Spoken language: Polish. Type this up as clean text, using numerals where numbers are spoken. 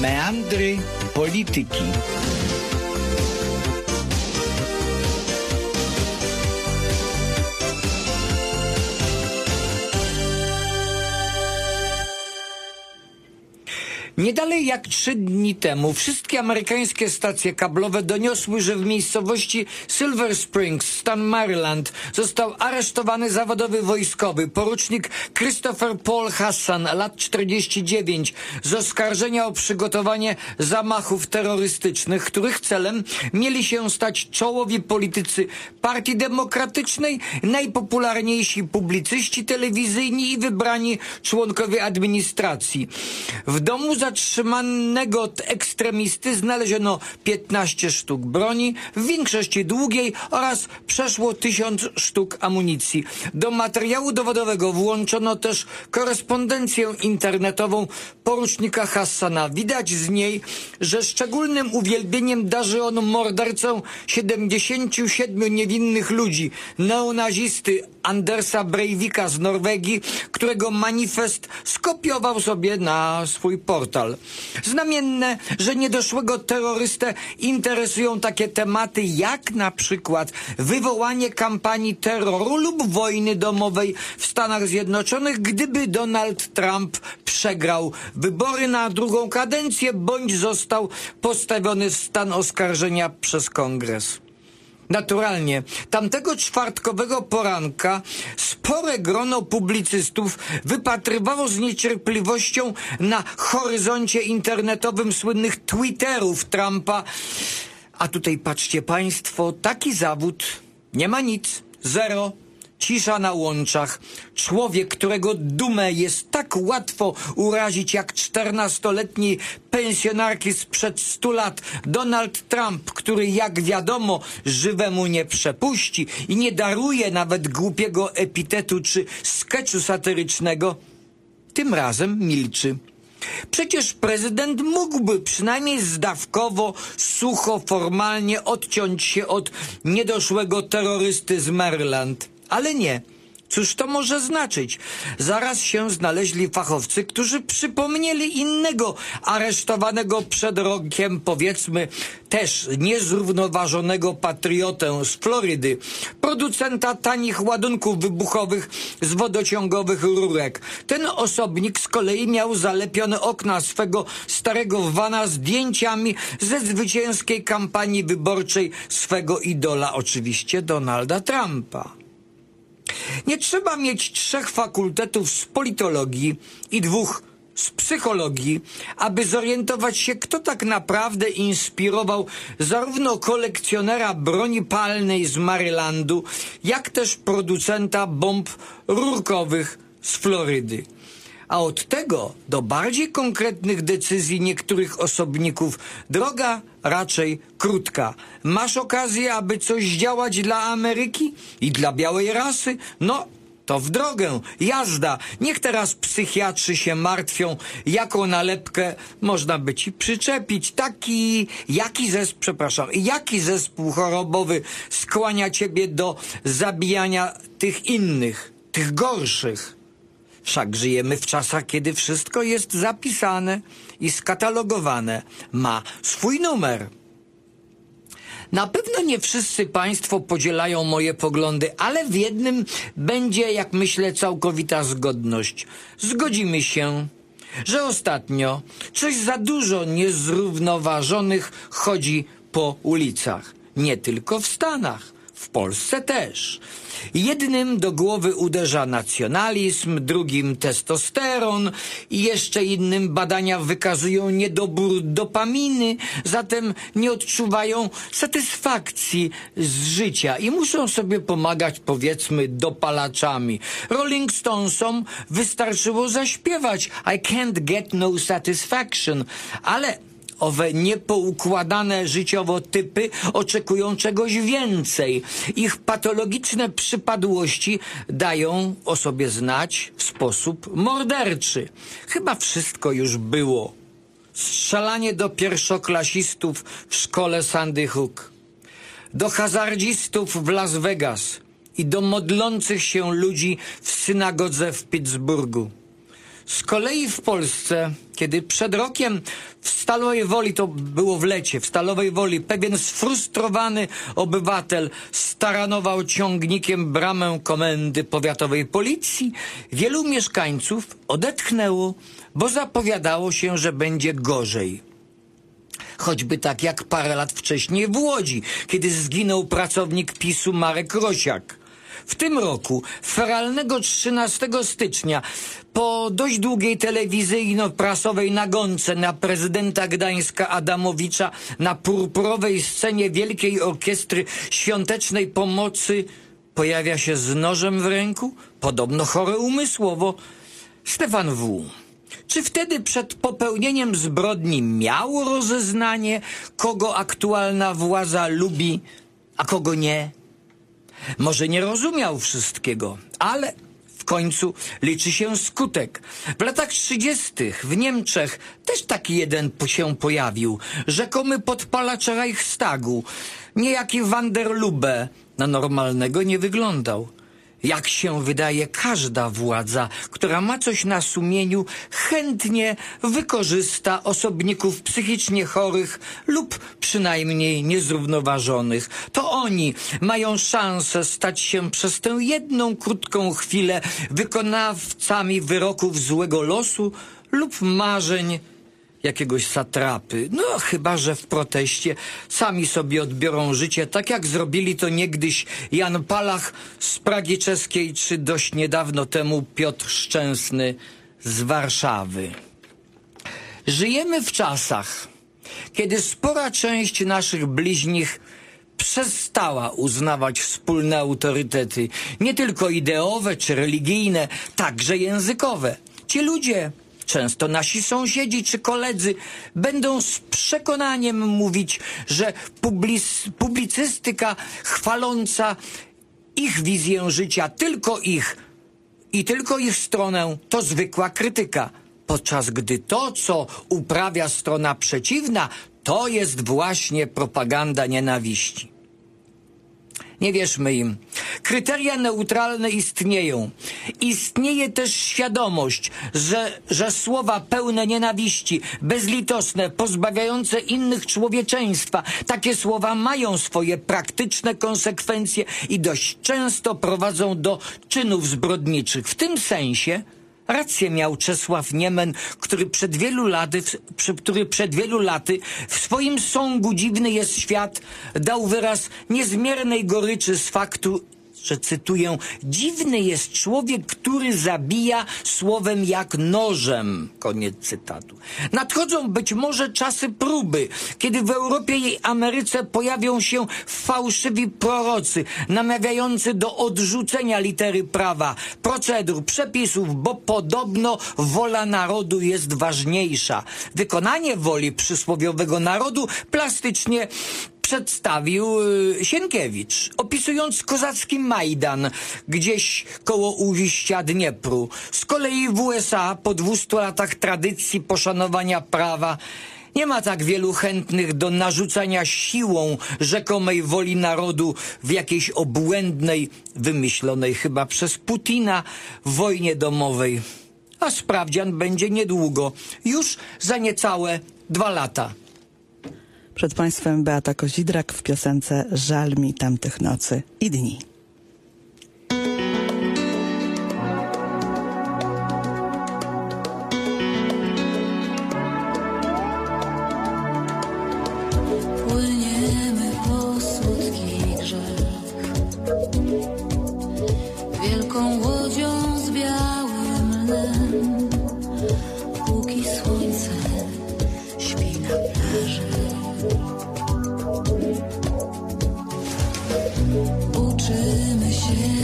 Meandry polityki. Nie dalej jak 3 dni temu wszystkie amerykańskie stacje kablowe doniosły, że w miejscowości Silver Springs, stan Maryland, został aresztowany zawodowy wojskowy, porucznik Christopher Paul Hassan, lat 49, z oskarżenia o przygotowanie zamachów terrorystycznych, których celem mieli się stać czołowi politycy Partii Demokratycznej, najpopularniejsi publicyści telewizyjni i wybrani członkowie administracji. W domu zatrzymanego ekstremisty znaleziono 15 sztuk broni, w większości długiej, oraz przeszło 1000 sztuk amunicji. Do materiału dowodowego włączono też korespondencję internetową porucznika Hassana. Widać z niej, że szczególnym uwielbieniem darzy on mordercę 77 niewinnych ludzi, neonazisty Andersa Breivika z Norwegii, którego manifest skopiował sobie na swój portal. Znamienne, że niedoszłego terrorystę interesują takie tematy jak na przykład wywołanie kampanii terroru lub wojny domowej w Stanach Zjednoczonych, gdyby Donald Trump przegrał wybory na drugą kadencję bądź został postawiony w stan oskarżenia przez Kongres. Naturalnie, tamtego czwartkowego poranka spore grono publicystów wypatrywało z niecierpliwością na horyzoncie internetowym słynnych Twitterów Trumpa. A tutaj patrzcie państwo, taki zawód, nie ma nic, zero. Cisza na łączach. Człowiek, którego dumę jest tak łatwo urazić jak 14-letniej pensjonarki sprzed 100 lat. Donald Trump, który jak wiadomo żywemu nie przepuści i nie daruje nawet głupiego epitetu czy skeczu satyrycznego, tym razem milczy. Przecież prezydent mógłby przynajmniej zdawkowo, sucho, formalnie odciąć się od niedoszłego terrorysty z Maryland. Ale nie. Cóż to może znaczyć? Zaraz się znaleźli fachowcy, którzy przypomnieli innego aresztowanego przed rokiem, powiedzmy, też niezrównoważonego patriotę z Florydy, producenta tanich ładunków wybuchowych z wodociągowych rurek. Ten osobnik z kolei miał zalepione okna swego starego vana zdjęciami ze zwycięskiej kampanii wyborczej swego idola, oczywiście Donalda Trumpa. Nie trzeba mieć 3 fakultetów z politologii i 2 z psychologii, aby zorientować się, kto tak naprawdę inspirował zarówno kolekcjonera broni palnej z Marylandu, jak też producenta bomb rurkowych z Florydy. A od tego do bardziej konkretnych decyzji niektórych osobników droga raczej krótka. Masz okazję, aby coś działać dla Ameryki i dla białej rasy? No, to w drogę, jazda. Niech teraz psychiatrzy się martwią, jaką nalepkę można by ci przyczepić. Jaki zespół chorobowy skłania ciebie do zabijania tych innych, tych gorszych? Wszak żyjemy w czasach, kiedy wszystko jest zapisane i skatalogowane. Ma swój numer. Na pewno nie wszyscy państwo podzielają moje poglądy, ale w jednym będzie, jak myślę, całkowita zgodność. Zgodzimy się, że ostatnio coś za dużo niezrównoważonych chodzi po ulicach. Nie tylko w Stanach. W Polsce też. Jednym do głowy uderza nacjonalizm, drugim testosteron i jeszcze innym badania wykazują niedobór dopaminy, zatem nie odczuwają satysfakcji z życia i muszą sobie pomagać, powiedzmy, dopalaczami. Rolling Stonesom wystarczyło zaśpiewać I can't get no satisfaction, ale owe niepoukładane życiowo typy oczekują czegoś więcej. Ich patologiczne przypadłości dają o sobie znać w sposób morderczy. Chyba wszystko już było. Strzelanie do pierwszoklasistów w szkole Sandy Hook, do hazardzistów w Las Vegas i do modlących się ludzi w synagodze w Pittsburghu. Z kolei w Polsce, kiedy przed rokiem w Stalowej Woli, to było w lecie, w Stalowej Woli, pewien sfrustrowany obywatel staranował ciągnikiem bramę komendy powiatowej policji, wielu mieszkańców odetchnęło, bo zapowiadało się, że będzie gorzej. Choćby tak jak parę lat wcześniej w Łodzi, kiedy zginął pracownik PiS-u Marek Rosiak. W tym roku, feralnego 13 stycznia, po dość długiej telewizyjno-prasowej nagonce na prezydenta Gdańska Adamowicza na purpurowej scenie Wielkiej Orkiestry Świątecznej Pomocy pojawia się z nożem w ręku, podobno chory umysłowo, Stefan W. Czy wtedy przed popełnieniem zbrodni miał rozeznanie, kogo aktualna władza lubi, a kogo nie? Może nie rozumiał wszystkiego, ale w końcu liczy się skutek. W latach 30. w Niemczech też taki jeden się pojawił. Rzekomy podpalacz Reichstagu. Niejaki van der Lubbe na normalnego nie wyglądał. Jak się wydaje, każda władza, która ma coś na sumieniu, chętnie wykorzysta osobników psychicznie chorych lub przynajmniej niezrównoważonych. To oni mają szansę stać się przez tę jedną krótką chwilę wykonawcami wyroków złego losu lub marzeń jakiegoś satrapy. No chyba że w proteście sami sobie odbiorą życie, tak jak zrobili to niegdyś Jan Palach z Pragi Czeskiej, czy dość niedawno temu Piotr Szczęsny z Warszawy. Żyjemy w czasach, kiedy spora część naszych bliźnich przestała uznawać wspólne autorytety, nie tylko ideowe czy religijne, także językowe. Ci ludzie, często nasi sąsiedzi czy koledzy, będą z przekonaniem mówić, że publicystyka chwaląca ich wizję życia, tylko ich stronę, to zwykła krytyka. Podczas gdy to, co uprawia strona przeciwna, to jest właśnie propaganda nienawiści. Nie wierzmy im. Kryteria neutralne istnieją. Istnieje też świadomość, że słowa pełne nienawiści, bezlitosne, pozbawiające innych człowieczeństwa, takie słowa mają swoje praktyczne konsekwencje i dość często prowadzą do czynów zbrodniczych. W tym sensie rację miał Czesław Niemen, który przed wielu laty w swoim songu Dziwny jest świat dał wyraz niezmiernej goryczy z faktu, że cytuję: dziwny jest człowiek, który zabija słowem jak nożem. Koniec cytatu. Nadchodzą być może czasy próby, kiedy w Europie i Ameryce pojawią się fałszywi prorocy, namawiający do odrzucenia litery prawa, procedur, przepisów, bo podobno wola narodu jest ważniejsza. Wykonanie woli przysłowiowego narodu plastycznie przedstawił Sienkiewicz, opisując kozacki Majdan gdzieś koło ujścia Dniepru. Z kolei w USA po 200 latach tradycji poszanowania prawa nie ma tak wielu chętnych do narzucania siłą rzekomej woli narodu w jakiejś obłędnej, wymyślonej chyba przez Putina wojnie domowej. A sprawdzian będzie niedługo, już za niecałe 2 lata. Przed Państwem Beata Kozidrak w piosence Żal mi tamtych nocy i dni. Płyniemy po słodki grzech, wielką łodzią z białym lnem, póki słońce śpi na plaży. Uczymy się